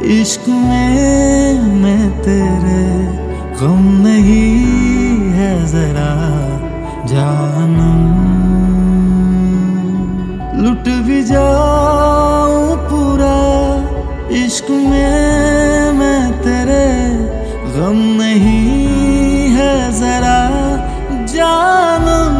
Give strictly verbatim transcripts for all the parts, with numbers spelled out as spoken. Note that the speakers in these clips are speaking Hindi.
इश्क में मैं तेरे गम नहीं है जरा जानम। लुट भी जाऊं पूरा इश्क में मैं तेरे गम नहीं है जरा जानम।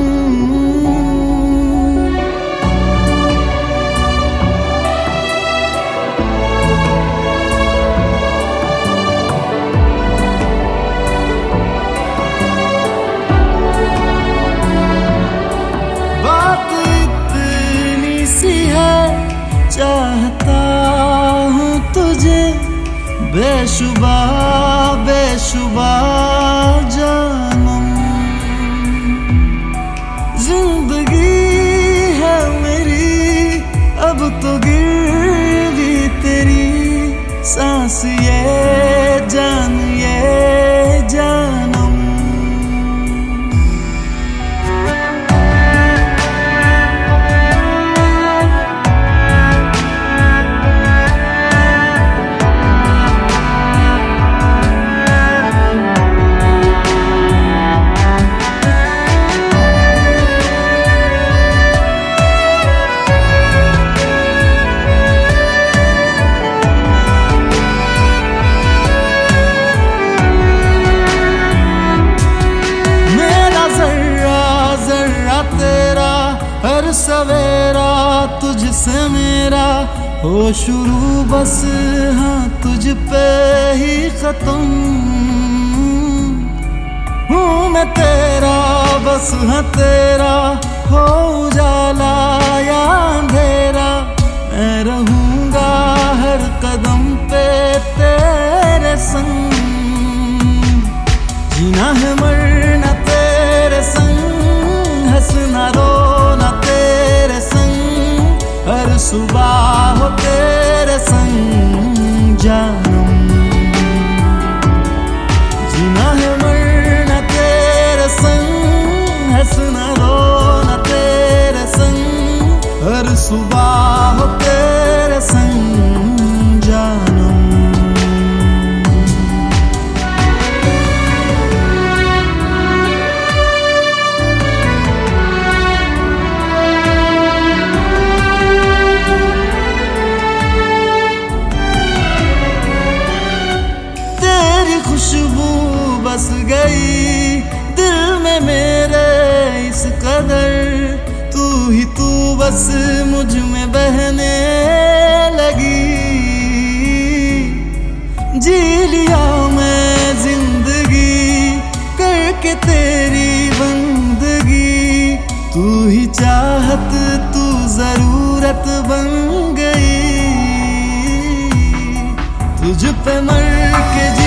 चाहता हूँ तुझे बेशुबा बेशुबा जानम। जिंदगी है मेरी अब तो गिरवी तेरी सांस ये जान ये जानम। हर सवेरा तुझसे मेरा हो शुरू बस हाँ तुझ पे ही खत्म। हूँ मैं तेरा बस हाँ तेरा हो उजाला या अंधेरा। मैं रहूँगा हर कदम पे तेरे संग। जीना है मरना तेरे संग हंसना रोना तेरे संग हर सुबह हो तेरे संग जानम। जीना है मरना तेरे संग हंसना रोना तेरे संग हर सुबह हो तेरे संग जानम। खुशबू बस गई दिल में मेरे इस कदर। तू ही तू बस मुझ में बहने लगी। जी लिया मैं जिंदगी करके तेरी बंदगी। तू ही चाहत तू जरूरत बन गई। तुझ पे मर के जी